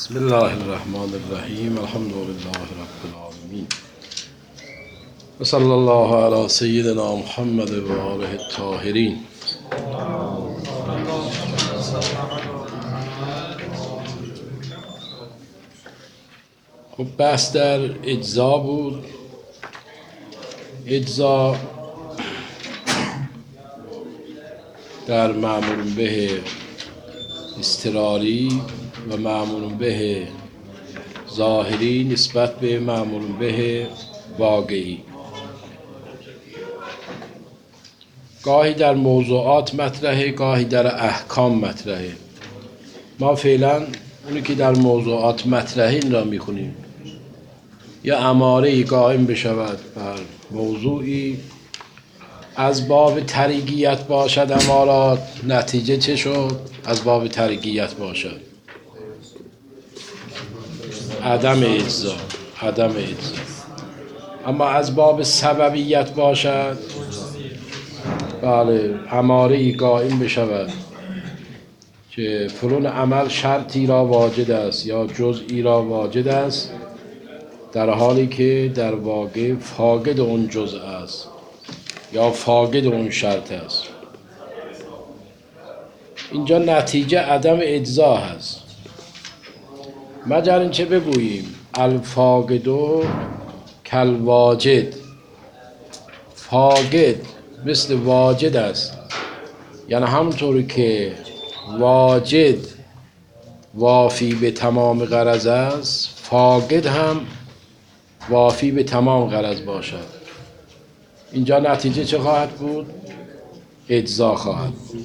بسم الله الرحمن الرحیم الحمد لله رب العالمین و صلی الله علی سیدنا محمد و آله الطاهرین. خب بحث در اجزا بود. اجزا در معمول به اضطراری و معمول به ظاهری نسبت به معمول به واقعی گاهی در موضوعات مطرحه، گاهی در احکام مطرحه. ما فعلا اونی که در موضوعات مطرحه این را میخونیم. یا اماره‌ای قائم بشود بر موضوعی از باب طریقیت باشد امارات، نتیجه چه شد؟ از باب طریقیت باشد، عدم اجزا. اما از باب سببیت باشد، بله، اماره‌ای قائم بشود که فلان عمل شرطی را واجد است یا جزئی را واجد است، در حالی که در واقع فاقد اون جزء است یا فاقد اون شرط است. اینجا نتیجه عدم اجزا هست. مگر اینکه بگوییم الفاقد کالواجد، فاقد مثل واجد است، یعنی همونطوری که واجد وافی به تمام غرض است، فاقد هم وافی به تمام غرض باشد. اینجا نتیجه چه خواهد بود؟ اجزا خواهد بود.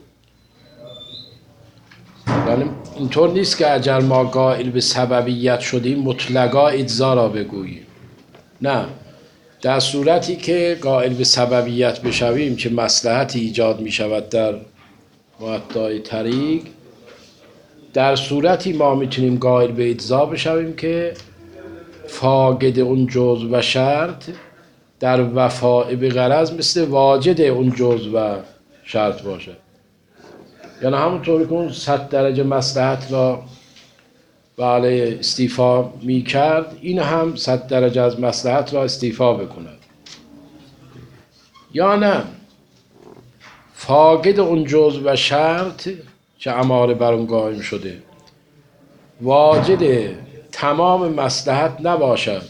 یعنی اینطور نیست که اگر ما قائل به سببیت شدیم مطلقا اجزا را بگوییم. نه، در صورتی که قائل به سببیت بشویم که مصلحتی ایجاد می شود در مؤدای طریق، در صورتی ما میتونیم قائل به اجزا بشویم که فاقد اون جزء و شرط در وفاء به غرض مثل واجد اون جزء و شرط باشد. یعنی همونطوری که اون 100 درجه مصلحت را بله استیفا می کرد، این هم 100 درجه از مصلحت را استیفا بکند. یا نه، فاقد اون جزء و شرط که اماره بر اون قائم شده واجد تمام مصلحت نباشد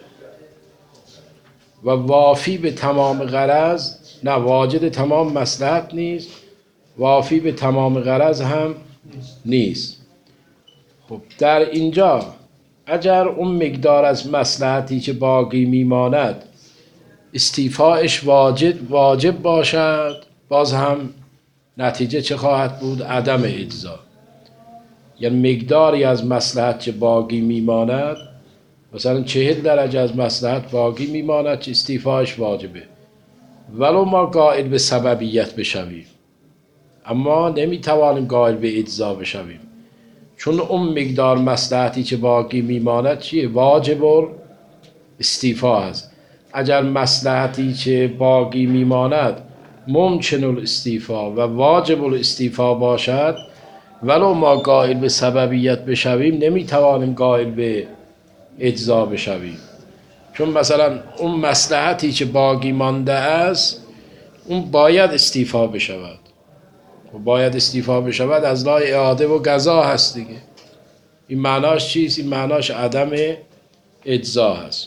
و وافی به تمام غرض، نه واجد تمام مصلحت نیست، وافی به تمام غرض هم نیست. خب در اینجا اگر اون مقدار از مصلحتی که باقی میماند استیفایش واجب باشد، باز هم نتیجه چه خواهد بود؟ عدم اجزا. یعنی مقداری از مصلحت که باقی میماند، مثلا 40 درجه از مصلحت باقی میماند که استیفایش واجبه، ولو ما قائل به سببیت بشویم، اما نمیتوانیم قائل به اجزا بشویم، چون اون مقدار مصلحتی که باقی میماند چیه؟ واجب استیفا است. اگر مصلحتی که باقی میماند ممکن الاستیفا و واجب الاستیفا باشد، ولو ما قائل به سببیت بشویم نمیتوانیم قائل به اجزا بشویم، چون مثلا اون مصلحتی که باقی مانده است اون باید استیفا بشود. و باید استیفا بشود از لای اعاده و قضا هست دیگه. این معناش چیست؟ این معناش عدم اجزا هست.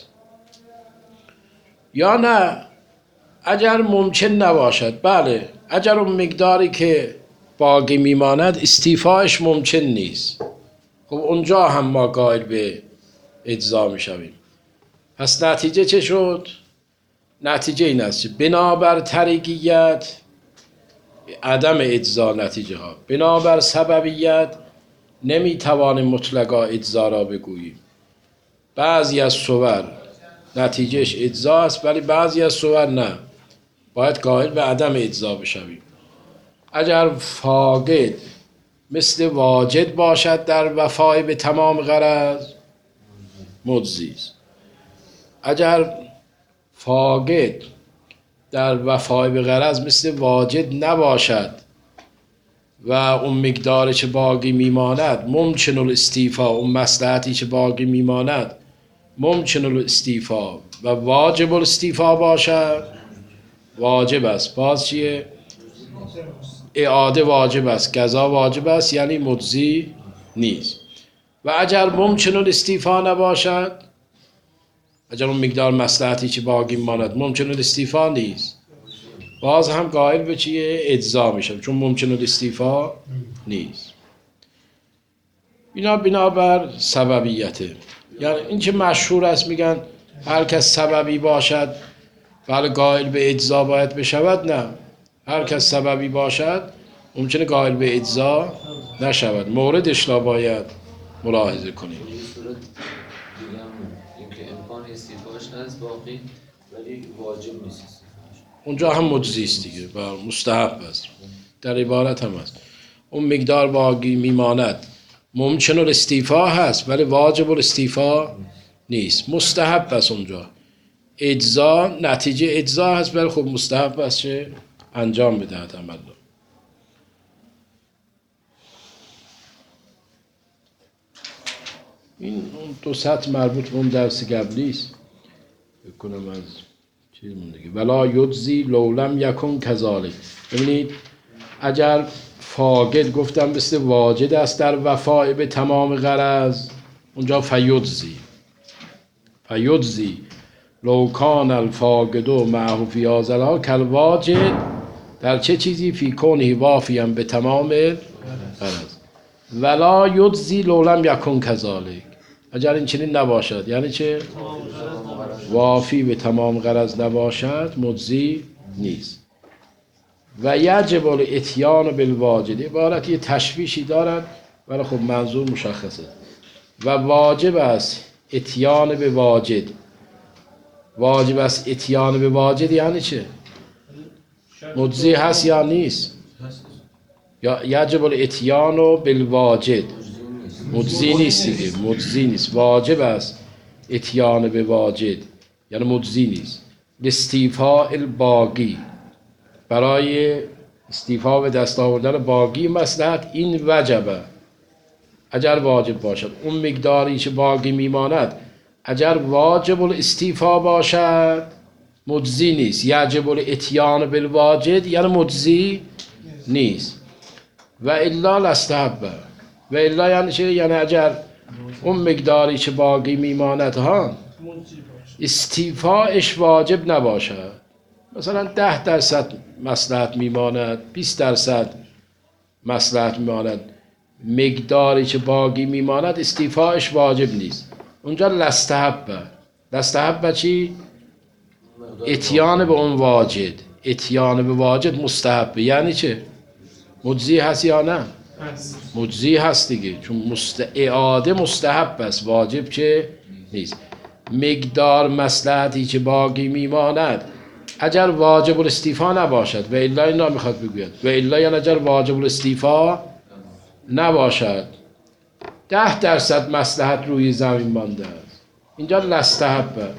یا نه، اگر ممکن نباشد، بله، اگر اون مقداری که باقی میماند استیفاش ممکن نیست، خب اونجا هم ما قائل به اجزا میشویم. پس نتیجه چه شد؟ نتیجه این است که بنابر طریقیت عدم اجزا نتیجه ها، بنابر سببیت نمیتوانیم مطلقا اجزا را بگوییم. بعضی از صور نتیجهش اجزا است، ولی بعضی از صور نه، باید قائل به عدم اجزا بشویم. اگر فاقد مثل واجد باشد در وفای به تمام غرض، مجزی است. اگر فاقد در وفای به غرض مثل واجد نباشد و اون مقداری که باقی میماند ممکن الاستیفا، اون مصلحتی که باقی میماند ممکن الاستیفا و واجب الاستیفا باشد، واجب است. باز چیه؟ اعاده واجب است، قضا واجب است، یعنی مجزی نیست. و اگر ممکن الاستیفا نباشد، اگر اون مقدار مصلحتی که باقی ماند ممکن الاستیفا نیست، باز هم قائل به چیه؟ اجزا میشه، چون ممکن الاستیفا نیست. بنابر سببیته. یعنی این که مشهور است میگن هر کس سببی باشد بله قائل به اجزا باید بشود، نه، هر کس سببی باشد ممکنه قائل به اجزا نشود، موردش را باید ملاحظه کنیم. اینکه امکان استیفاش هست باقی ولی واجب نیست، اونجا هم مجزی است دیگه، مستحب است، در عبارت هم است. اون مقدار باقی میماند ممکن الاستیفا هست ولی واجب الاستیفا نیست، مستحب است. اونجا اجزا، نتیجه اجزا هست ولی خب مستحب است چه انجام بدهد عمل رو. این اون دو سطر مربوط به اون درس قبلی است، بکنم از چیز دیگه. ولا یجزی لولم یکن کذالک. ببینید اگر فاقد گفتم مثل واجد است در وفای به تمام غرض، اونجا فیجزی لو کان الفاقد معه فی هذا کالواجد در چه چیزی؟ فی کونه وافیا به تمام غرض. ولا یجزی لولم یکن کذالک، اگر این چنین نباشد، یعنی چه؟ وافی به تمام غرض نباشد مجزی نیست. و یجب الاتیان بالواجد، عبارت یه تشویشی دارد ولی خب منظور مشخصه. و واجب است اتیان به واجد، واجب است اتیان به واجد یعنی چه؟ مجزی هست یا نیست؟ یا یجب الاتیان بالواجد، مجزی نیست دیگه، مجزی نیست. واجب است اتیان به واجد یعنی مجزی نیست. لاستیفاء الباقی، برای استیفا به دست آوردن باقی مصلحت، این وجبه اگر واجب باشد. اون مقداری که باقی میماند اگر واجب الاستیفا باشد مجزی نیست، یجب الاتیان بالواجد یعنی مجزی نیست. و الا لاستحبه، و الا یعنی چه؟ یعنی اگر اون مقداری که باقی میماند ها استیفاش واجب نباشد، مثلا 10% مصلحت میماند، 20% مصلحت میماند، مقداری که باقی میماند استیفاش واجب نیست، اونجا لاستحبه چی؟ اتیان به اون واجد، اتیان به واجد مستحبه. یعنی چه؟ مجزی هست یا نه؟ مجزی هست دیگه، چون اعاده مستحب است، واجب چه نیست. مقدار مصلحتی که باقی میماند اگر واجب الاستیفا نباشد، و الا اینا میخواد بگوید، و الا یعنی اگر واجب الاستیفا نباشد 10% مصلحت روی زمین مانده است، اینجا لاستحبه،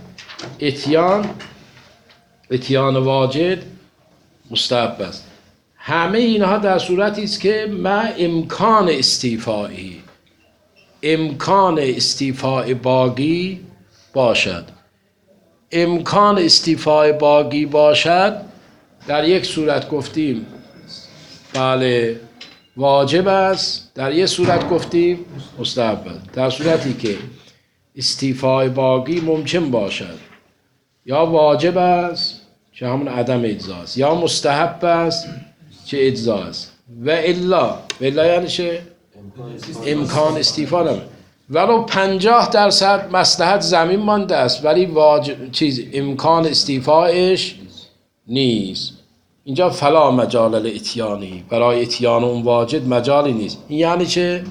اتیان واجد مستحب است. همه اینها در صورتی است که ما امکان استیفایی، امکان استیفای باقی باشد. امکان استیفای باقی باشد در یک صورت گفتیم بله واجب است، در یک صورت گفتیم مستحب است. در صورتی که استیفای باقی ممکن باشد یا واجب است که همون عدم اجزا است، یا مستحب است که اجزا است. و الا یعنی چه؟ امکان استیفا نمی، ولو 50% مصلحت زمین مانده است ولی واجب امکان استیفاش نیست، اینجا فلا مجال الاتیانی، برای اتیان اون واجد مجالی نیست. این یعنی چه؟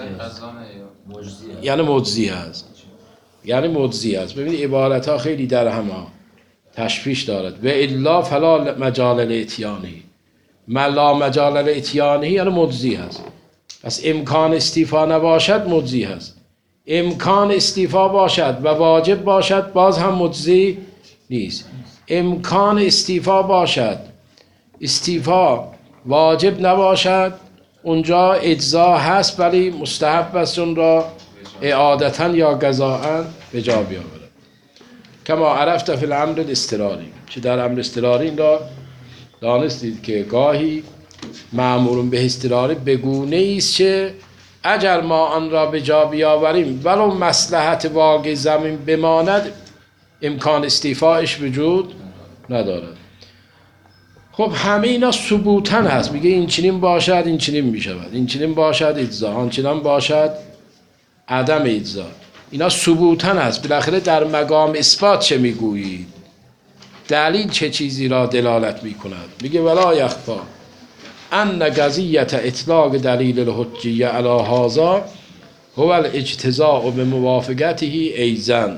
یعنی مجزی است، یعنی مجزی است. ببینید عبارت ها خیلی در هم تشویش دارد. و الا فلا مجال الاتیانی، لا مجال الاتیانی یعنی مجزی هست. پس امکان استیفا نباشد مجزی هست، امکان استیفا باشد و واجب باشد باز هم مجزی نیست. امکان استیفا باشد، استیفا واجب نباشد، اونجا اجزا هست ولی مستحب است اون را اعادتا یا قضاءً به جا بیاورد. کما عرفت فی الامر الاضطراری، چه در امر اضطراری این را دانستید که گاهی مأمور به اضطراری بگونه است که اگر ما آن را به جا بیاوریم ولو مصلحت واقع زمین بماند امکان استیفایش وجود ندارد. خب همه اینا ثبوتاً هست، میگه این چنین باشد این چنین میشود، این چنین باشد اجزا، آن چنان باشد عدم اجزا. اینا ثبوتاً هست. بالاخره در مقام اثبات چه میگویید؟ دلیل چه چیزی را دلالت میکند؟ میگه ولا یخفا ان قضیة اطلاق دلیل الحجیه علی هذا هو الاجتزاء بموافقته ایضا.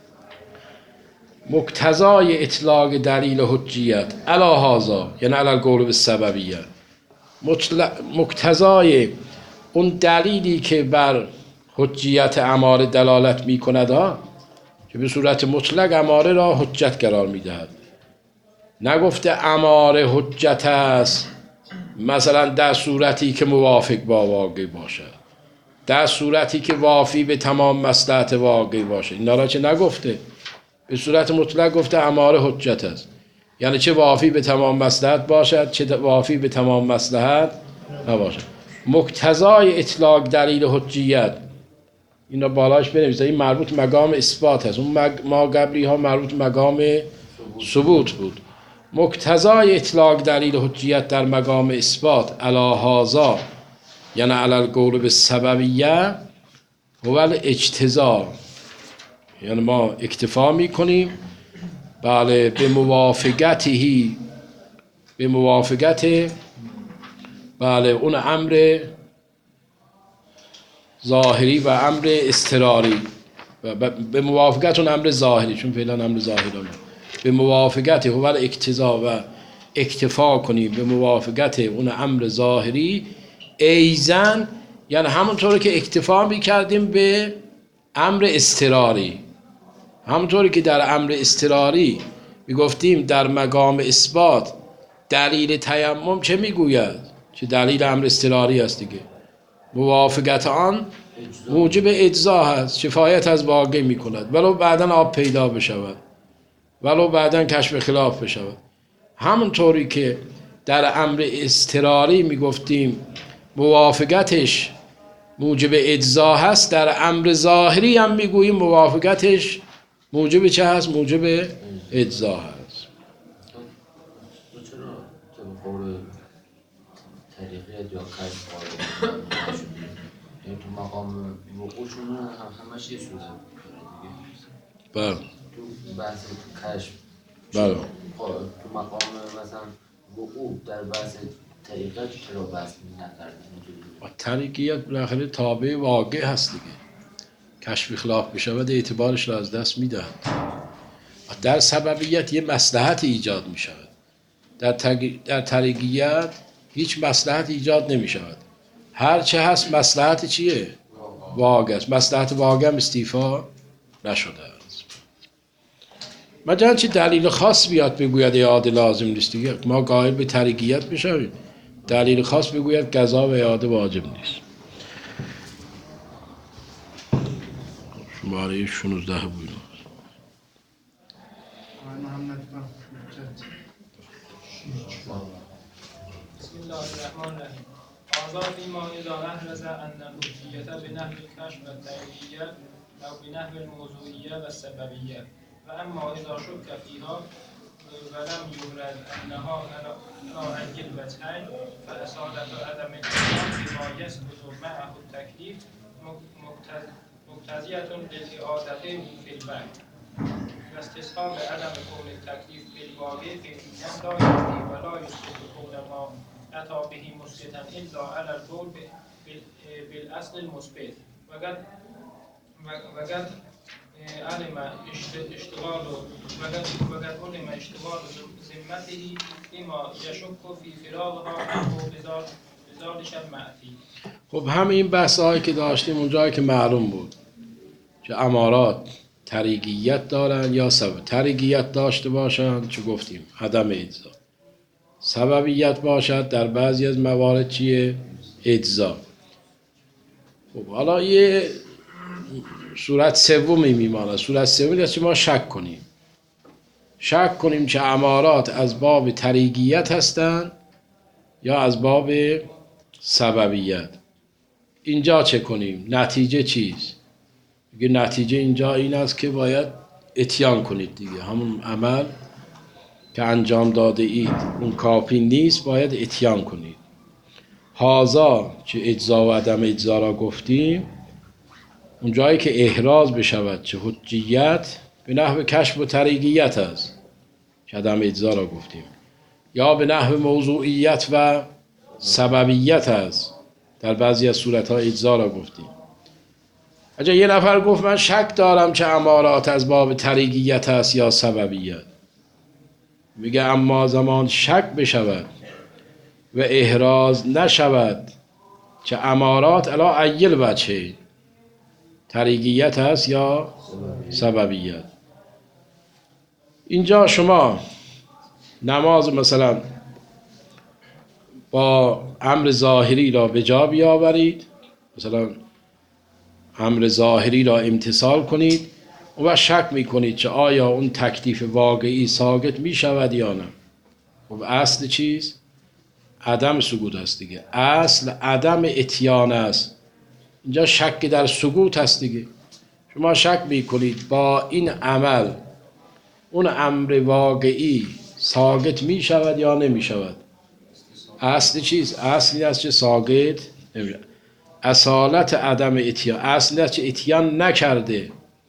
مقتضای اطلاق دلیل حجیت علی هذا یعنی علی القول بالسببیه، مقتضای اون دلیلی که بر حجیت اماره دلالت می کند که به صورت مطلق اماره را حجت قرار می دهد. نگفته اماره حجت است مثلا در صورتی که موافق با واقع باشد، در صورتی که وافی به تمام مصلحت واقع باشد. اینا را چه نگفته، به صورت مطلق گفته اماره حجت است، یعنی چه وافی به تمام مصلحت باشد چه وافی به تمام مصلحت نباشد. مقتضای اطلاق دلیل حجیت اینا بالاش بنویسه، این مربوط مقام اثبات است، اون ما قبلی ها مربوط مقام ثبوت بود. مقتضای اطلاق دلیل حجیت در مقام اثبات علی هذا یعنی علی القول بالسببیه هو الاجتزاء، یعنی ما اکتفا میکنیم بله به موافقته، به موافقت بله اون امر ظاهری و امر اضطراری، به موافقت اون امر ظاهری، چون فعلا امر ظاهری داریم، به موافقت هو الاقتضاء و اکتفا کنیم به موافقت اون امر ظاهری ایزن، یعنی همونطوری که اکتفا میکردیم به امر اضطراری، همونطوری که در امر اضطراری میگفتیم در مقام اثبات دلیل تیمم چه میگوید؟ چه دلیل امر اضطراری است دیگه، موافقت آن موجب اجزا هست، شفایت از واقع میکند ولو بعداً آب پیدا بشود، ولو بعداً کشف خلاف بشود. همونطوری که در امر اضطراری میگفتیم موافقتش موجب اجزا هست، در امر ظاهری هم میگوییم موافقتش موجب چه هست؟ موجب اجزا هست. چرا که به قول طریقیت یا کشف یعنی تو مقام وقوعشون همش یه صورت بله تو بحث کشف بله تو مقام مثلا وقوع در بحث طریقت چرا بحث نکردن؟ طریقیت بالاخره تابع واقع هست دیگه، کشف خلاف بشود اعتبارش را از دست میدهد. در سببیت یه مصلحت ایجاد می شود، در طریقیت هیچ مصلحت ایجاد نمی شود، هر چه هست مصلحت چیه؟ واقع است، مصلحت واقع هم استیفا نشده است. مجال چی دلیل خاص بیاد بگوید اعاده لازم نیست دیگه، ما قائل به طریقیت بشویم، دلیل خاص بگوید قضا و اعاده واجب نیست. شماره 16 بود. بسم الله الرحمن الرحیم. آزاد فیما اذا نحرز ان الحجیت بنحو الکشف و التعلیه او بنحو الموضوعیه و السببیه و اما اذا شک فیها ولم یورد انها على الجلبتین فاصالت عدم الاتیان بما یثبت معه التکلیف مقتضیة للإعادة في البعد و استصحاب عدم کون التکلیف بالواقع فعلیا لا یعنی ولا یثبت کون ما أتى به مثبتا إلا على القول بالأصل المثبت وقد علم اشتغال ذمته بما يشك في فراغها عنه بذلك المعفی. خب همه این بحث‌هایی که داشتیم اونجایی که معلوم بود که امارات طریقیت دارن یا سبب طریقیت داشته باشن چه گفتیم عدم اجزا، سببیت باشد، در بعضی از موارد چیه؟ اجزا. خب حالا یه صورت سومی میماند. صورت سومی است که ما شک کنیم که امارات از باب طریقیت هستند یا از باب سببیت. اینجا چه کنیم؟ نتیجه چیست؟ میگه نتیجه اینجا این است که باید اتیان کنید دیگه. همون عمل که انجام داده اید اون کافی نیست، باید اتیان کنید. هازا که اجزا و عدم اجزا را گفتیم، اون جایی که احراز بشود چه حجیت به نحو کشف و طریقیت است که عدم اجزا را گفتیم، یا به نحو موضوعیت و سببیت است، در بعضی از صورت‌ها اجزا را گفتیم. اگه یه نفر گفت من شک دارم که امارات از باب طریقیت است یا سببیت، میگه اما زمان شک بشود و احراز نشود که امارات علا ایل وجه طریقیت است یا سببیت. اینجا شما نماز مثلا با امر ظاهری را به جا بیاورید، مثلا امر ظاهری را امتثال کنید و شک میکنید که آیا اون تکلیف واقعی ساقط میشود یا نه. خب اصل چیز؟ عدم سقوط است دیگه. اصل عدم اتیان است. اینجا شک در سقوط است دیگه. شما شک میکنید با این عمل اون امر واقعی ساقط میشود یا نمیشود. اصل چیز؟ اصل این است که ساقط نمیشود. اصالت عدم اتیان، اصل این است که اتیان نکرده.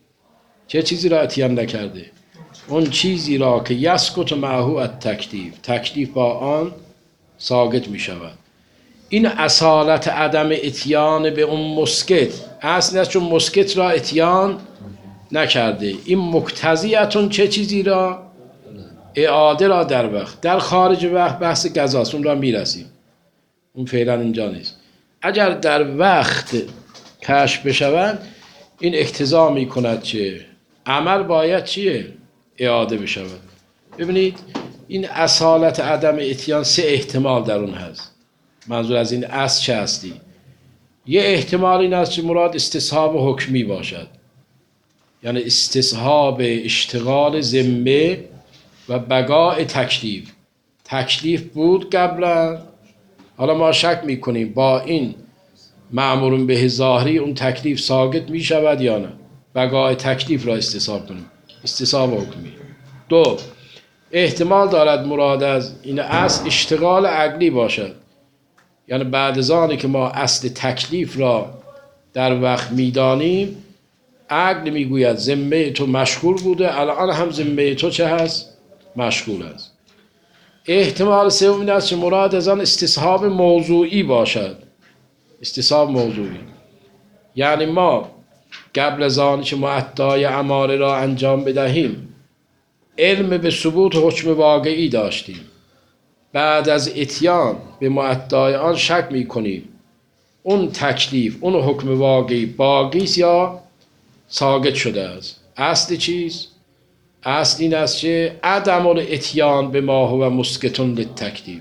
چه چیزی را اتیان نکرده؟ اون چیزی را که یسقط معه التکلیف، تکلیف با آن ساقط می شود. این اصالت عدم اتیان به اون مسکت، اصل است چون مسکت را اتیان نکرده. این مقتضیتون چه چیزی را؟ اعاده را در وقت. در خارج وقت بحث قضاست، اون را میرسیم، اون فعلا اینجا نیست. اگر در وقت کشف بشوند این اقتضا می کند که عمل باید چیه؟ اعاده بشود. ببینید این اصالت عدم اتیان سه احتمال در اون هست. منظور از این اصل چه هستی؟ یه احتمال این است که مراد استصحاب حکمی باشد، یعنی استصحاب اشتغال ذمه و بقاء تکلیف. تکلیف بود قبلا، حالا ما شک میکنیم با این مأمور به ظاهری اون تکلیف ساقط میشود یا نه. بقاء تکلیف را استصحاب کنیم، استصحاب حکمی. دو، احتمال دارد مراد از این اصل اشتغال عقلی باشد، یعنی بعد از آنی که ما اصل تکلیف را در وقت میدانیم عقل میگوید ذمه تو مشغول بوده، الان هم ذمه تو چه هست؟ مشغول است. احتمال سوم این است که مراد از آن استصحاب موضوعی باشد. استصحاب موضوعی یعنی ما قبل از آن که ما ادعای اماره را انجام بدهیم علم به ثبوت حکم واقعی داشتیم، بعد از اتیان به مؤدای آن شک می کنیم اون تکلیف، اون حکم واقعی باقی است یا ساقط شده است. اصل چیز؟ اصل این است که عدم الاتیان به ما هو مسکت للتکلیف.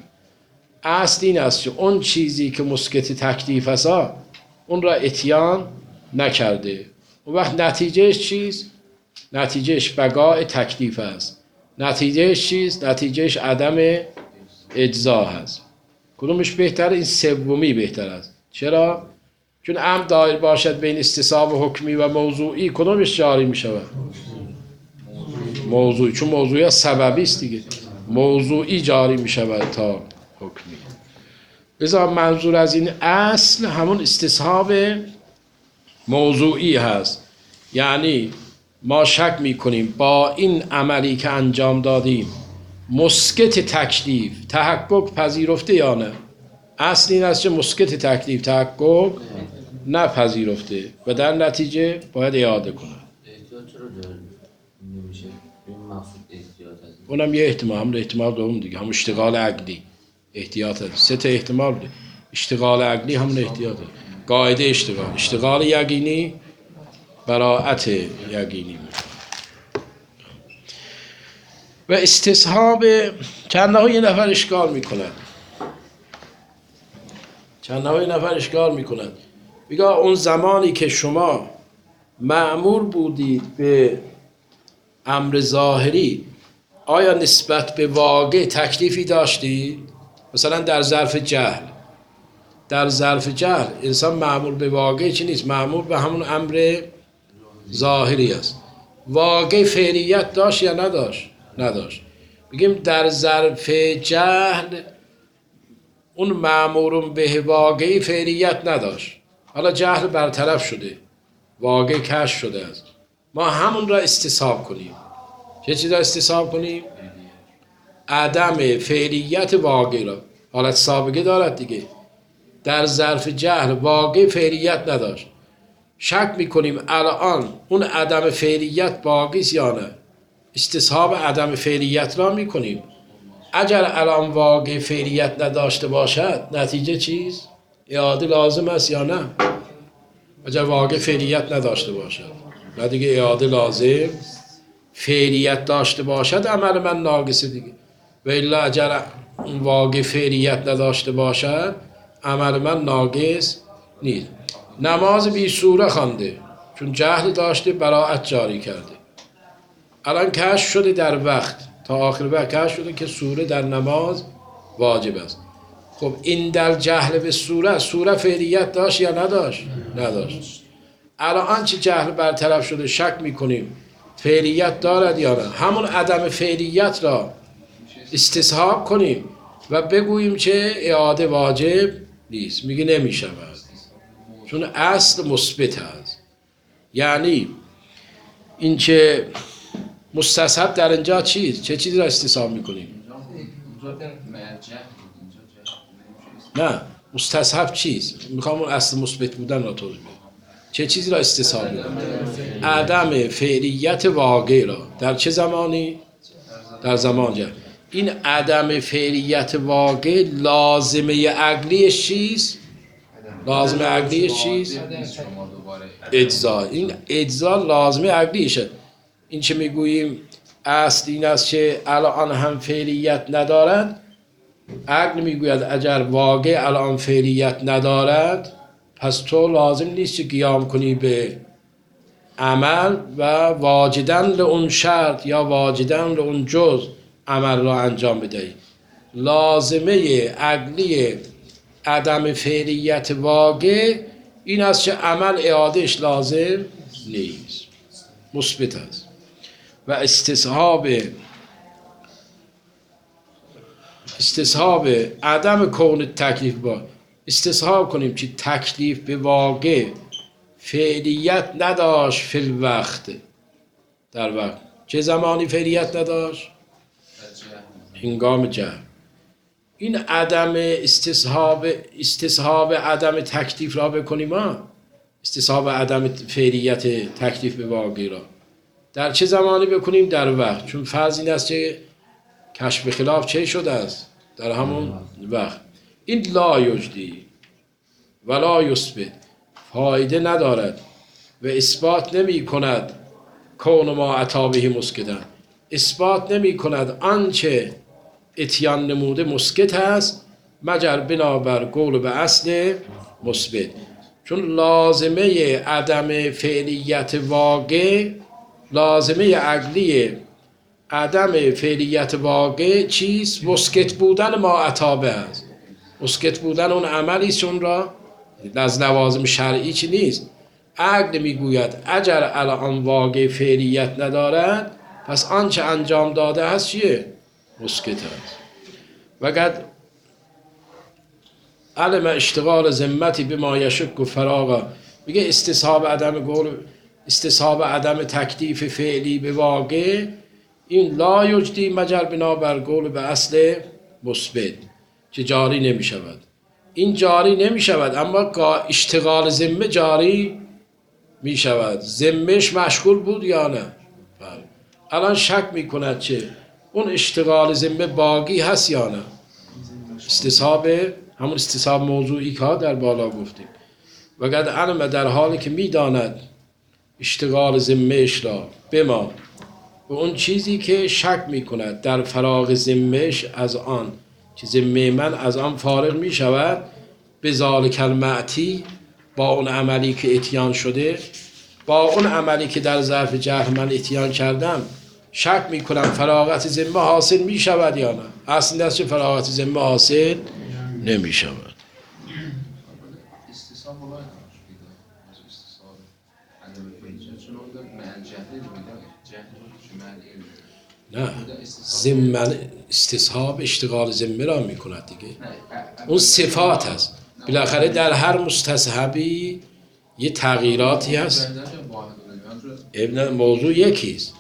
اصل این است که اون چیزی که مسکت تکلیف است اون را اتیان نکرده. اون وقت نتیجهش چیست؟ نتیجهش بقاء تکلیف است. نتیجهش چیست؟ نتیجهش عدم اجزا هست. کدومش بهتره؟ این سومی بهتر است. چرا؟ چون امر دایر باشد بین استصحاب حکمی و موضوعی، کدومش جاری می شود؟ موضوعی، چون موضوعی سببی است دیگه. موضوعی جاری می شود تا حکمی. لذا منظور از این اصل همون استصحاب موضوعی هست. یعنی ما شک می کنیم با این عملی که انجام دادیم مسکت تکلیف تحقق پذیرفته یا نه. اصل این است که مسکت تکلیف تحقق نپذیرفته و در نتیجه باید اعاده کنه. احتیاط چرا نمیشه؟ این مقصود احتیاط هست. اونم یه احتمال، هم احتمال دوم دیگه، هم اشتغال عقلی. احتیاط هست. سه تا احتمال بوده. اشتغال عقلی همون احتیاط هست. قاعده اشتغال یقینی، براءت یقینی. و استصحاب چند یه نفر اشکال میکنن، میگه اون زمانی که شما مأمور بودید به امر ظاهری آیا نسبت به واقع تکلیفی داشتید؟ مثلا در ظرف جهل انسان مأمور به واقع چی نیست، مأمور به همون امر ظاهری است. واقع فعلیت داشت یا نداشت. بگیم در ظرف جهل اون مأمور به واقعی فعلیت نداشت، حالا جهل برطرف شده، واقع کشف شده است، ما همون را استصحاب کنیم. چه چیز را استصحاب کنیم؟ عدم فعلیت واقع را. حالت سابقه دارد دیگه. در ظرف جهل واقع فعلیت نداشت، شک میکنیم الان اون عدم فعلیت باقی است یا نه، استصحاب عدم فعلیت را میکنیم. اگر الان واقع فعلیت نداشته باشد نتیجه چیست؟ اعاده لازم است یا نه؟ اگر واقع فعلیت نداشته باشد نه دیگه اعاده لازم. فعلیت داشته باشد عمل من ناقصه دیگه، و الا اگر واقع فعلیت نداشته باشد عمل من ناقص نیست. نماز بی سوره خوانده چون جهل داشته براءت جاری کرده، الان کشف شده در وقت تا آخر وقت کشف شده که سوره در نماز واجب است. خب این در جهل به سوره فعلیت داشت یا نداشت. الان آنچه جهل برطرف شده شک میکنیم فعلیت دارد یا نه، همون عدم فعلیت را استصحاب کنیم و بگوییم که اعاده واجب نیست. میگه نمیشود چون اصل مثبت است. یعنی این که مستصحب در اینجا چیز چه چیزی را استصحاب میکنیم؟ نه مستصحب چیز میخوام اون اصل مثبت بودن را توضیح بدم. چه چیزی را استصحاب میکنیم؟ عدم فعلیت واقع را. در چه زمانی؟ در زمان جهل. این عدم فعلیت واقع لازمه عقلیش چیست؟ لازمه عقلیش چیست؟ اجزا. این اجزا لازمه عقلیشه. این چه میگوییم اصل این است که الان هم فعلیت ندارد، عقل میگوید اگر واقع الان فعلیت ندارد پس تو لازم نیست که قیام کنی به عمل و واجدن لون شرط یا واجدن لون جز عمل را انجام بدهی. لازمه عقلی عدم فعلیت واقع این است که عمل اعادهش لازم نیست، مثبت است. و استصحاب عدم کون تکلیف با استصحاب کنیم که تکلیف به واقع فعلیت نداشت فی الوقت. در وقت چه زمانی فعلیت نداشت؟ هنگام جهل. این عدم استصحاب عدم تکلیف را بکنیم استصحاب عدم فعلیت تکلیف به واقع را در چه زمانی بکنیم؟ در وقت. چون فرض این است که کشف خلاف چه شده است؟ در همون وقت. این لا یجدی ولا یثبت فایده ندارد و اثبات نمی کند کون ما اتی به مسکتا، اثبات نمی کند آنچه اتیان نموده مسکت است مگر بنابر قول به اصل مثبت. چون لازمه عدم فعلیت واقع، لازمه عقلی عدم فعلیت واقع چیست؟ مسکت بودن ما اتی به است. مسکت بودن اون عملی چون را از لوازم شرعی چی نیست. عقل میگوید اگر الان واقع فعلیت ندارد پس آنچه انجام داده است چیه؟ مسکت است. وقد علم اشتغال ذمتی به ما یشک و فراغا. میگه استصحاب عدم تکلیف فعلی به واقع این لا یجدی مگر بنابر قول به اصل مثبت که جاری نمی شود. این جاری نمی شود اما اشتغال ذمه جاری می شود. ذمهش مشغول بود یا نه؟ الان شک می کند چه اون اشتغال ذمه باقی هست یا نه؟ استصحاب همون استصحاب موضوعی که در بالا گفتیم. وقد علم در حالی که می داند اشتغال ذمهش را به ما به اون چیزی که شک میکند در فراغ ذمهش از آن، که ذمه من از آن فارغ میشود، به ذالک المعتی، با اون عملی که اتیان شده، با اون عملی که در ظرف جهل من اتیان کردم، شک میکنم فراغت ذمه حاصل میشود یا نه. اصل است که فراغت ذمه حاصل نمیشود. استصحاب والله نماش بیده از استصحاب عدم فیجه چون اون در معنی جهلی بیده جهلی شمال علم نه، ذمه استصحاب اشتغال ذمه را میکند دیگه. اون صفات هست. بالاخره در هر مستصحبی یه تغییراتی هست. ابن موضوع یکیست.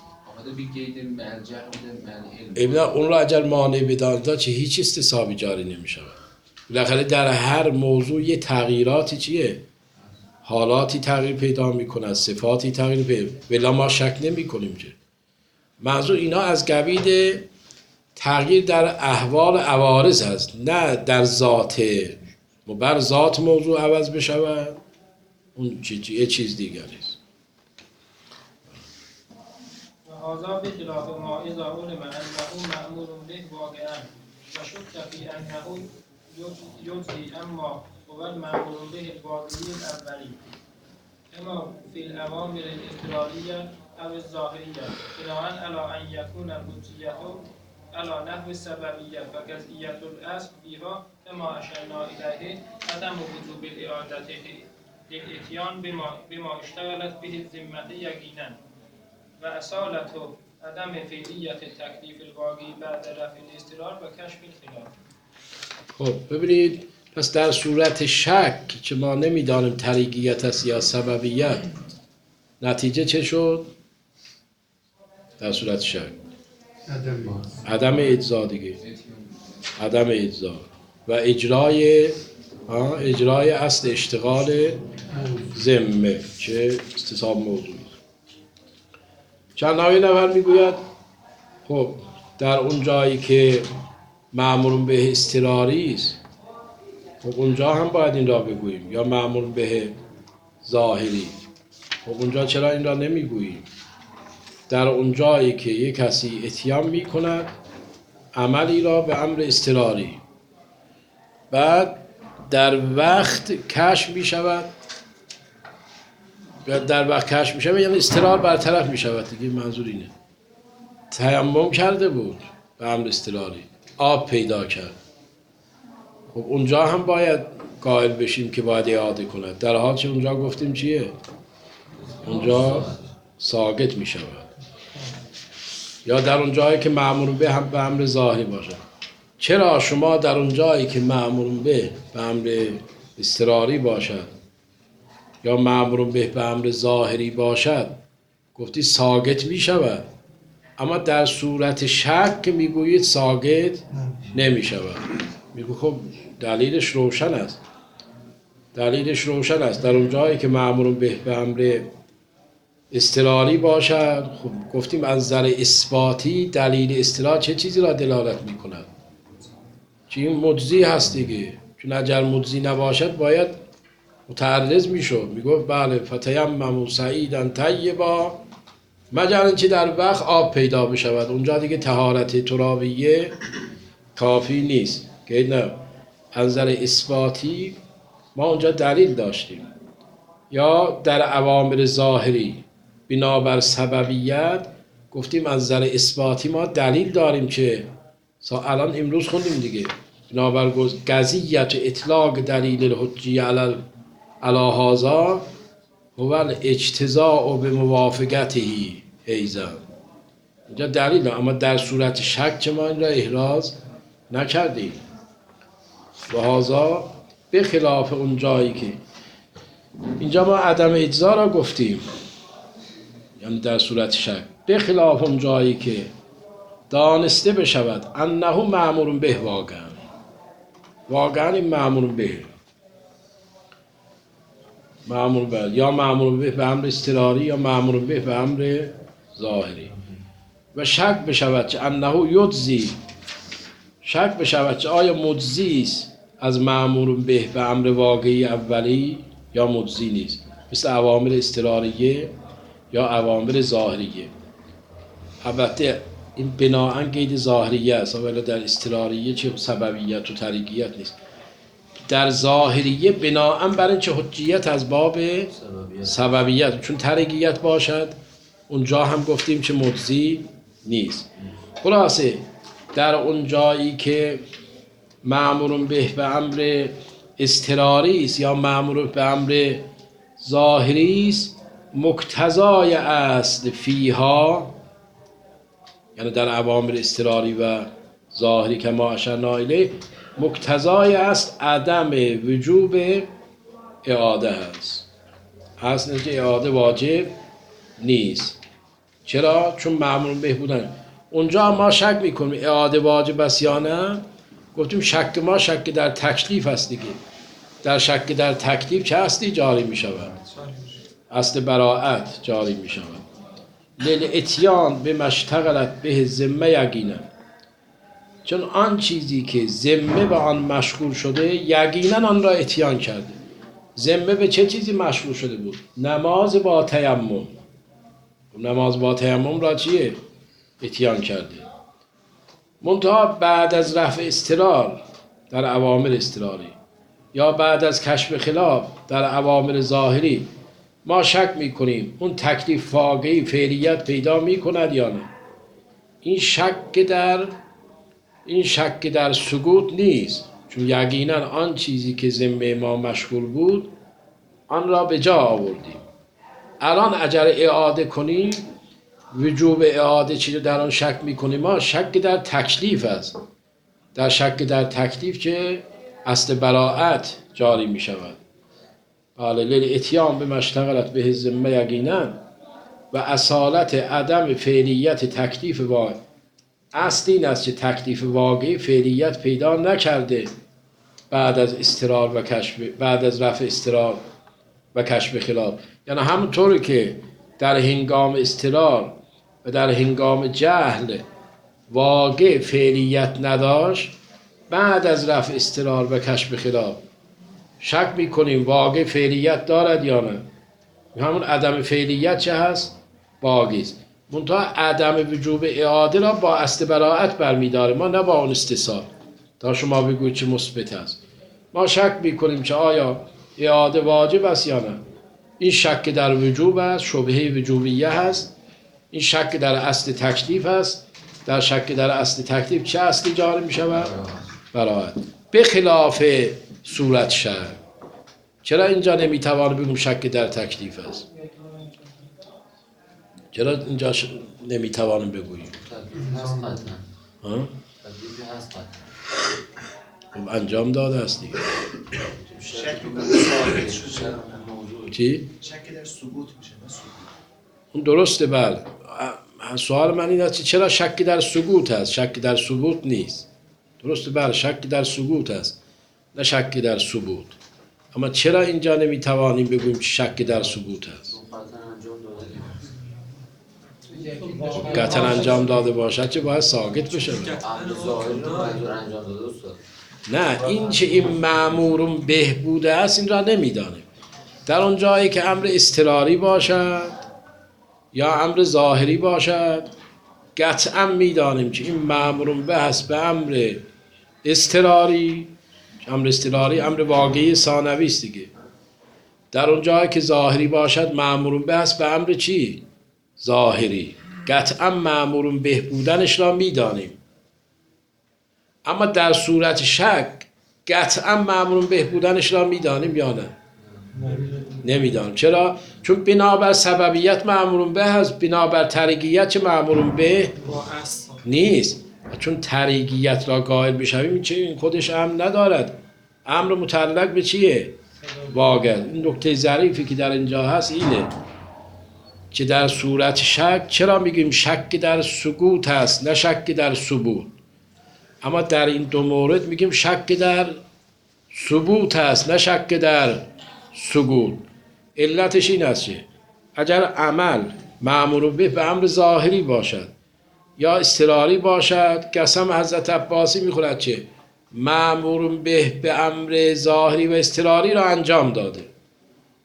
ابن اون را اگر مانع بدانید چه هیچ استصحابی جاری نمیشود. بالاخره در هر موضوع یه تغییراتی چیه؟ حالاتی تغییر پیدا میکنه، صفاتی تغییر پیدا، ولی ما شک نمی کنیم که موضوع اینا از قبیل تغییر در احوال عوارض هست، نه در ذات. بر ذات موضوع عوض بشود اون یه چیز دیگری است. هذا بخلاف ما اذا علم انه مأمور به واقعا و شك في انه يجزي اما هو المأمور به الواقعي الاولي اما في الاوامر الاضطراريه او الظاهريه بناء على ان يكون الحجيه على نحو السببيه فجزئيه الاصل فيها كما اشرنا اليه عدم وجوب الاعاده للاتيان بما اشتغلت به الذمه يقينا و اصالت عدم فعلیت تکلیف الواقعی بعد رفع الاضطرار و کشف الخلاف. خب ببینید، پس در صورت شک که ما نمیدانیم طریقیت است یا سببیت، نتیجه چه شد؟ در صورت شک عدم اجزا دیگه، عدم اجزا و اجرای اصل اشتغال ذمه که استصحاب موضوع. چند آیه نفر میگوید خب در اون جایی که مأمور به اضطراری است، خب اونجا هم باید این را بگوییم، یا مأمور به ظاهری. خب اونجا چرا این را نمیگوییم؟ در اون جایی که یک کسی اتیان میکند عملی را به امر اضطراری، بعد در وقت کشف میشود، در وقت کشف میشه یعنی اضطرار برطرف میشود دیگه. منظور اینه تیمم کرده بود به امر اضطراری، آب پیدا کرد، خب اونجا هم باید قائل بشیم که باید اعاده کند، در حال که اونجا گفتیم چیه؟ اونجا ساقط میشود. یا در اون جایی که مأمور به هم به امر ظاهری باشد. چرا شما در اون جایی که مأمور به امر اضطراری باشد یا مأمور به امر ظاهری باشد گفتی ساقط می شود، اما در صورت شک که میگویید ساقط نمی شود؟ میگو خب دلیلش روشن است. دلیلش روشن است. در اون جایی که مأمور به امر اضطراری باشد، خب گفتیم از نظر اثباتی دلیل اضطرار چه چیزی را دلالت می کند؟ چه این مجزی هست دیگه. چون اگر مجزی نباشد باید متعرض میشد، میگفت بله فتیمموا صعیدا طیبا، مگر اینکه در وقت آب پیدا بشود. اونجا دیگه طهارت ترابیه کافی نیست که نه. از نظر اثباتی ما اونجا دلیل داشتیم. یا در اوامر ظاهری بنابر سببیت گفتیم از نظر اثباتی ما دلیل داریم که الان امروز خوندیم دیگه، بنابر قضیت اطلاق دلیل الحجیه علی هذا هو الاجتزاء به موافقتهی ایضا. اینجا دلیل داریم، اما در صورت شک که ما این را احراز نکردیم. و هذا به خلاف اون جایی که اینجا ما عدم اجزا را گفتیم، یعنی در صورت شک، به خلاف اون جایی که دانسته بشود انه مأمور به واقعا این مأمور به یا مأمور به امر اضطراری یا مأمور به امر ظاهری، و شک بشود که انه یجزی، شک بشود که آیا مجزی است از مأمور به امر واقعی اولی یا مجزی نیست، مثل اوامر اضطراریه یا اوامر ظاهریه. البته این بناهن قید ظاهریه است، ولی در استراریه چه سببیت و طریقیت نیست. در ظاهریه بناهن برای چه حجیت از باب سببیت، چون طریقیت باشد اونجا هم گفتیم چه مجزی نیست. خلاصه در اون جایی که مأمور به امر اضطراری است یا مأمور به امر ظاهری است، مقتضای اصل فیها، یعنی در اوامر اضطراری و ظاهری که ما اشرنا الیه، مقتضای است عدم وجوب اعاده هست. اصل که اعاده واجب نیست. چرا؟ چون مأمور به بودن. اونجا ما شک میکنیم اعاده واجب است یا نه. گفتیم شک ما شک در تکلیف است دیگه. در شک در تکلیف چه اصلی جاری می شود؟ اصل براءت جاری می شود. للاتیان به مشتغلت به ذمه یقینا، چون آن چیزی که ذمه به آن مشغول شده یقینا آن را اتیان کرده. ذمه به چه چیزی مشغول شده بود؟ نماز با تیمم. نماز با تیمم را چیه؟ اتیان کرده. منتها بعد از رفع اضطرار در اوامر اضطراری یا بعد از کشف خلاف در اوامر ظاهری ما شک میکنیم اون تکلیف واقعی فعلیت پیدا میکند یا نه. این شک در سقوط نیست، چون یقینا آن چیزی که ذمه ما مشغول بود آن را به جا آوردیم. الان اگر اعاده کنیم وجوب اعاده چیزی در آن شک میکنیم. ما شک در تکلیف است. در شک در تکلیف که اصل براءت جاری میشود. بله، للاتیان به مشتغلت به ذمه یقینا و اصالت عدم فعلیت تکلیف واقع. اصل این است که تکلیف واقعی فعلیت پیدا نکرده بعد از استرار و کشف، بعد از رفع استرار و کشف خلاف. یعنی همونطوری که در هنگام استرار و در هنگام جهل واقع فعلیت نداشت، بعد از رفع استرار و کشف خلاف شک میکنیم واقع فعلیت دارد یا نه. همون عدم فعلیت چه هست؟ باقی است. منتها عدم وجوب اعاده را با اصل براءت برمیداره، ما نه با اون استثاب. تا شما بگوید چه مثبت است. ما شک میکنیم که آیا اعاده واجب است یا نه. این شک در وجوب است، شبهه وجوبیه هست. این شک در اصل تکلیف است. در شک در اصل تکلیف چه اصلی جاری می شود؟ براءت. به خلاف صورت شک. چرا اینجا نمیتوانم بگم شک در تکلیف است؟ چرا اینجا نمیتوانم بگویم؟ هست قطعا. تکلیفی هست قطعا. خب انجام داده است دیگه. شک میکنه ثابت شده. چی؟ شک در ثبوت میشه نه ثبوت. اون درسته. بله، سوال من این است که چرا شک در ثبوت است؟ شک در ثبوت نیست. درسته، بله، شک در ثبوت است نه شک در ثبوت. اما چرا اینجا نمیتوانیم بگوییم شک در ثبوت است؟ قطعا انجام داده باشد چه باید ساکت بشه. نه، این چه این مأمور به بوده است این را نمیدانیم. در اون جایی که امر اضطراری باشد یا امر ظاهری باشد قطعا میدانیم که این مأمور به است به امر اضطراری. امر اضطراری امر واقعی ثانوی است دیگه. در اون جایی که ظاهری باشد مأمور به است به امر چی؟ ظاهری. قطعا مأمور به بودنش را میدانیم. اما در صورت شک قطعا مأمور به بودنش را میدانیم یا نه؟ نمیدانیم. چرا؟ چون بنابر سببیت مأمور به هست، بنابر طریقیت چه مأمور به نیست. چون طریقیت را قائل بشویم چه این خودش امر ندارد. امر متعلق به چیه؟ واقع. این نکته ظریفی که در اینجا هست اینه که در صورت شک چرا میگیم شک در سقوط هست نه شک در ثبوت. اما در این دو مورد میگیم شک در ثبوت هست نه شک در سقوط. علتش این است که اگر عمل مأمور به امر ظاهری باشد یا اضطراری باشد، قسم حضرت عباسی میخورد چه مأمور به امر ظاهری و اضطراری را انجام داده،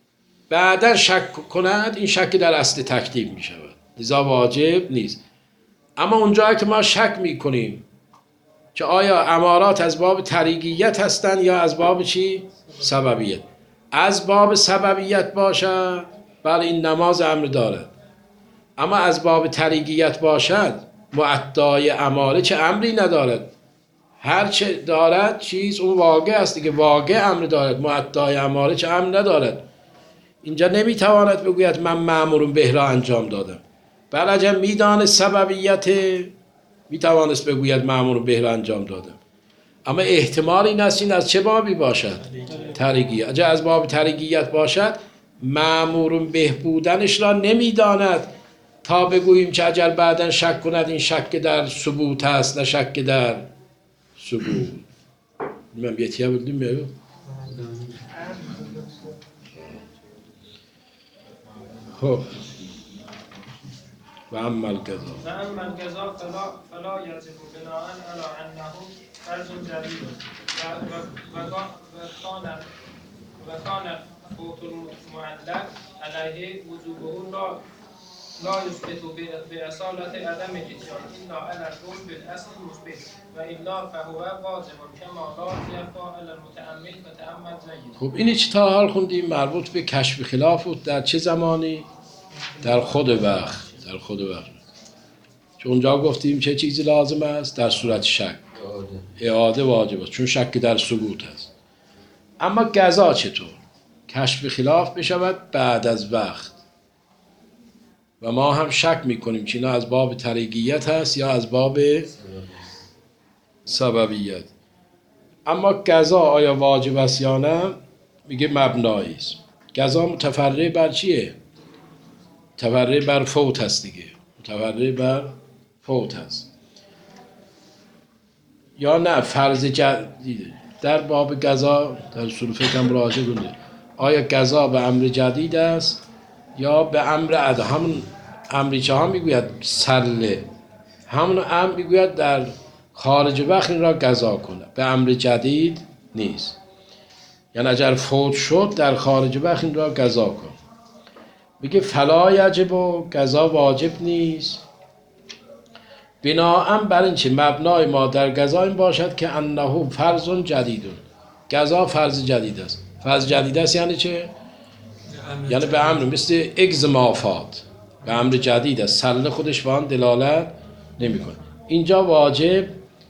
بعدا شک کند این شک در اصل تکلیف می شود، لذا واجب نیست. اما اونجا که ما شک میکنیم که آیا امارات از باب طریقیت هستند یا از باب چی؟ سببیت. از باب سببیت باشد بله این نماز امر دارد، اما از باب طریقیت باشد معدای اماره چه امری ندارد، هر چه دارد چیز اون واقع است دیگه، واقع امر دارد، معدای اماره چه امر ندارد. اینجا نمیتواند بگوید من مأمور به را انجام دادم، بل اگر میدان سببیت میتوانست بگوید مأمور به را انجام دادم، اما احتمال این است این از چه بابی باشد؟ طریقیت. اگر از باب طریقیت باشد مأمور به بودنش را نمیداند تا بگوییم که اگر بعداً شک کند این شک در ثبوت است نه شک در ثبوت. من بیتیه بودیم میگو خب و اما القضا فلا یجب بناء علی انه فرض جدید و کان فوت المعلق علیه وجوبه لا یثبت باصالت عدم الاتیان الا علی الرجوع بالاصل المثبت و الا فهو واجب کما لا یخفی علی المتأمل فتأمل جید. خب اینی چه تا حال خوندیم مربوط به کشف خلاف بود در چه زمانی؟ در خود وقت. در خود وقت چون اونجا گفتیم چه چیزی لازم است؟ در صورت شک اعاده واجب است چون شک در ثبوت است. اما قضا چطور؟ کشف خلاف بشود بعد از وقت و ما هم شک میکنیم که اینا از باب طریقیت هست یا از باب سببیت. اما قضا آیا واجب است یا نه؟ میگه مبنایی است. قضا متفرع بر چیه؟ متفرع بر فوت هست دیگه، متفرع بر فوت هست یا نه فرض جدید. در باب قضا در اصول فقه هم مراجعه کنید آیا قضا به امر جدید است یا به امر عدم. همون امریچه ها میگوید سله، همون امر میگوید در خارج وقت این را قضا کنه، به امر جدید نیست. یعنی اگر فوت شد در خارج وقت این را قضا کن. میگه فلا یجب و قضا واجب نیست بناء بر این چه مبنای ما در قضا این باشد که انه فرض جدید. قضا فرض جدید است. فرض جدید است یعنی چه؟ یعنی به امر مثل اگزمافات به امر جدید است، سله خودش به آن دلالت نمیکنه. اینجا واجب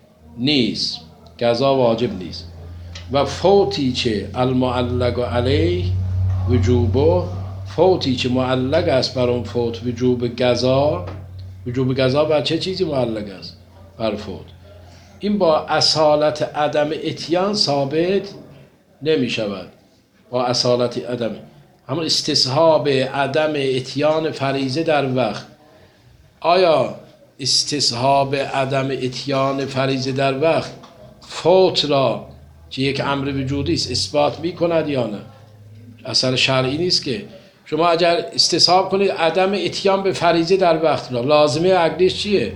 نیست، قضا واجب نیست. و فوتی چه المعلق علیه وجوبه، فوتی چه معلق است بر اون فوت وجوب قضا. وجوب قضا بر چه چیزی معلق است؟ بر فوت. این با اصالت عدم اتیان ثابت نمی شود. با اصالت عدم، همون استصحاب عدم اتیان فریضه در وقت. آیا استصحاب عدم اتیان فریضه در وقت فوت را که یک امر وجودی است اثبات می کند یا نه؟ اثر شرعی نیست که. شما اگر استصحاب کنید عدم اتیان به فریضه در وقت را، لازمه عقلیش چیه؟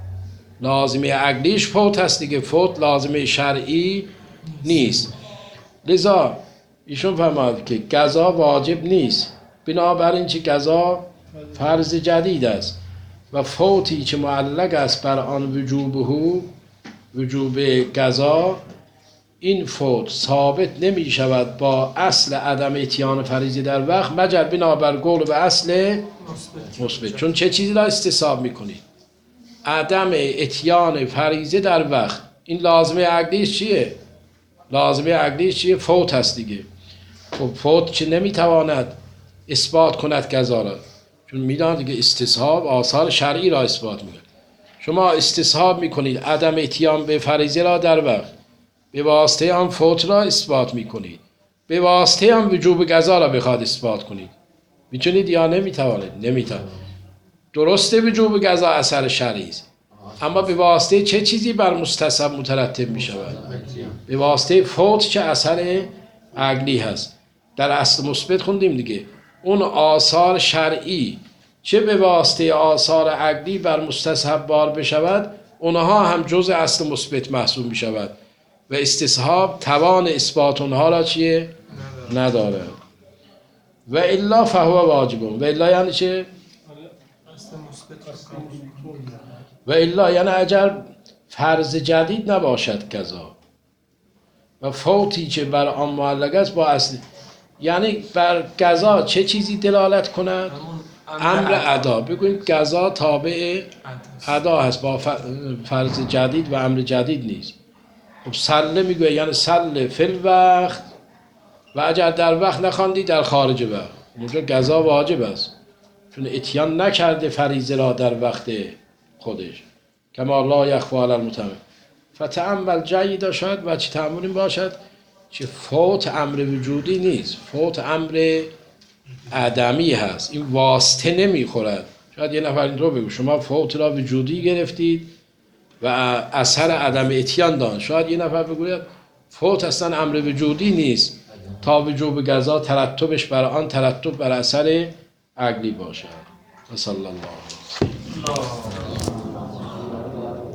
لازمه عقلیش فوت هست دیگه، فوت لازمه شرعی نیست. لذا ایشون فرماد که قضا واجب نیست بنابراین چه قضا فرض جدید است و فوتی که معلق است بر آن وجوبه، وجوب قضا، این فوت ثابت نمی شود با اصل عدم اتیان فریضه در وقت مگر بنابر قول به اصل مثبت. چون چه چیزی را استصحاب میکنید؟ عدم اتیان فریضه در وقت. این لازمه عقلیش چیه؟ لازمه عقلیش چیه؟ فوت هست دیگه. خب فوت چه نمیتواند اثبات کند قضا را، چون میدان دیگه استصحاب آثار شرعی را اثبات میکنه. شما استصحاب میکنید عدم اتیان به فریضه را در وقت، به واسطه آن فوت را اثبات میکنید، به واسطه آن وجوب قضا را بخواد اثبات کنید. میتونید یا نمیتوانید؟ نمیتوانید. درسته وجوب قضا اثر شرعی است، اما به واسطه چه چیزی بر مستصحب مترتب میشود؟ به واسطه فوت چه اثر عقلی هست. در اصل مثبت خوندیم دیگه، اون آثار شرعی چه به واسطه آثار عقلی بر مستصحب بار بشود، اونها هم جزء اصل مثبت محسوب می شود و استصحاب توان اثبات اونها را چیه؟ نداره. و الا فهو واجبون. و الا یعنی چه؟ و الا یعنی اگر فرض جدید نباشد قضا و فوتی که بر آن معلق است با اصل، یعنی بر قضا چه چیزی دلالت کند؟ امر ادا. بگویید قضا تابع ادا هست، با فرض جدید و امر جدید نیست. خب سله میگوید یعنی سله فی الوقت و اگر در وقت نخواندی در خارج وقت، اونجا قضا واجب است چون اتیان نکرده فریضه را در وقت خودش. کما لا یخفی علی المتمم. فتأمل جیدا، شاید و چی تأمل این باشد که فوت امر وجودی نیست، فوت امر عدمی هست، این واسطه نمیخورد. شاید یه نفر این رو بگو شما فوت را وجودی گرفتید و اثر عدم اتیان دان. شاید یه نفر بگوید فوت اصلا امر وجودی نیست تا وجوب قضا ترتبش بر آن ترتب بر اثر عقلی باشد. صلی الله علیه و سلم.